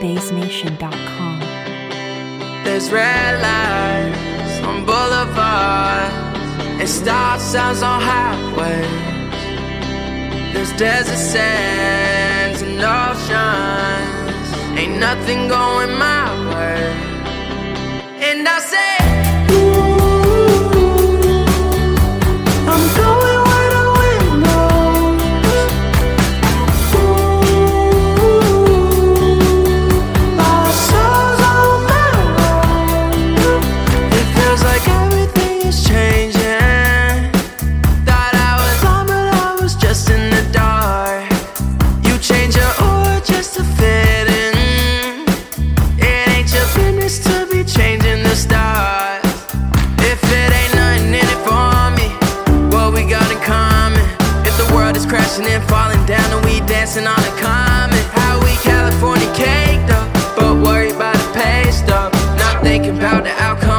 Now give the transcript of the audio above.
SpaceNation.com. There's red lights on boulevards and stop signs on highways. There's desert sands and oceans. Ain't nothing going my way. And I say, I'm going where the wind blows. My soul's on my road. It feels like everything is changing. Thought I was on, but I was just in the dark. You change your aura just to fit in. It ain't your business to be changing the stars. If it ain't nothing in it for me, what we got in common? If the world is crashing and falling down and we dancing on a comet, how we California caked up, but worried about the pay stub, not thinking about the outcome.